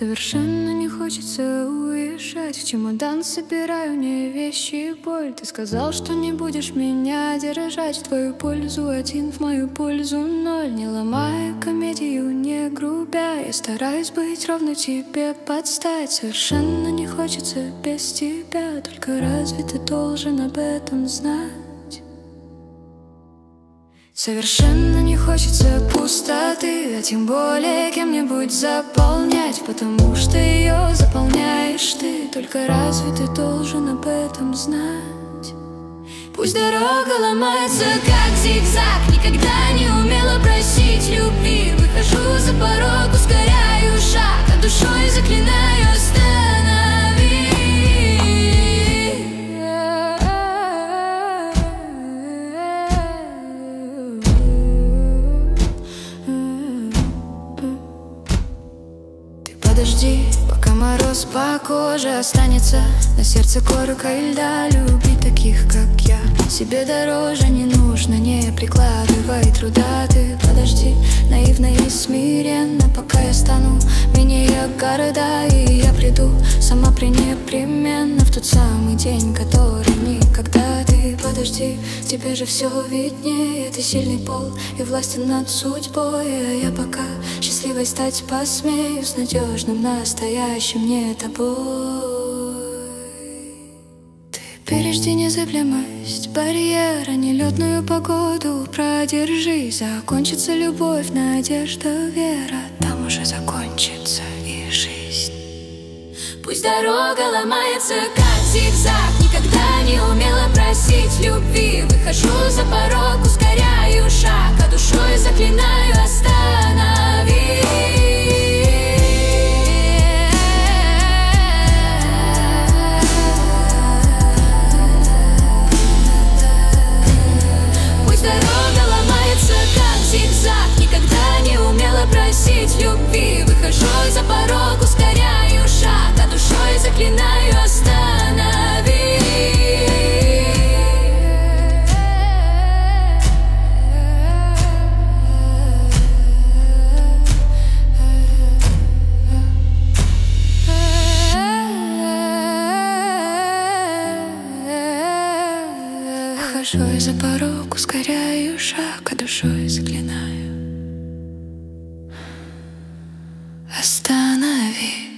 Совершенно не хочется уезжать. В чемодан собираю не вещи и боль. Ты сказал, что не будешь меня держать. В твою пользу один, в мою пользу ноль. Не ломая комедию, не грубя, я стараюсь быть ровно тебе под стать. Совершенно не хочется без тебя, только разве ты должен об этом знать? Совершенно не хочется пустоты, а тем более кем-нибудь заполнять, потому что ее заполняешь ты. Только разве ты должен об этом знать? Пусть дорога ломается, как зигзаг, никогда не умела просить любви. Выхожу за порог, ускоряю шаг, а душой заклинаю останови. Подожди, пока мороз по коже останется, на сердце коркой льда. Любить таких, как я, себе дороже не нужно, не прикладывай труда. Ты подожди, наивно и смиренно, пока я стану менее города. И я приду сама пренепременно в тот самый день, который никогда. Ты подожди, тебе же все виднее, ты сильный пол и властен над судьбой. А я пока счастливой стать посмею с надежным настоящим не тобой. Ты пережди незыблемость барьера, нелетную погоду продержи. Закончится любовь, надежда, вера, там уже закончится и жизнь. Пусть дорога ломается, как зигзаг, никогда не умела просить любви. Выхожу за порог, ускоряю шаг, а душой заклинаю останови. Пусть дорога ломается, как зигзаг, никогда не умела просить любви. Выхожу за порог, ускоряю шаг, а душой заклинаю останови. Выхожу за порог, ускоряю шаг, а душой заклинаю останови.